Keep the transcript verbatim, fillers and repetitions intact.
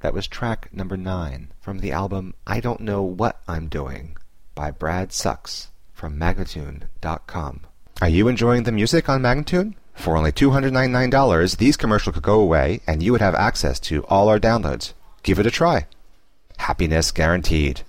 That was track number nine from the album I Don't Know What I'm Doing by Brad Sucks from Magnatune dot com. Are you enjoying the music on Magnatune? For only two hundred ninety-nine dollars, these commercials could go away and you would have access to all our downloads. Give it a try. Happiness guaranteed.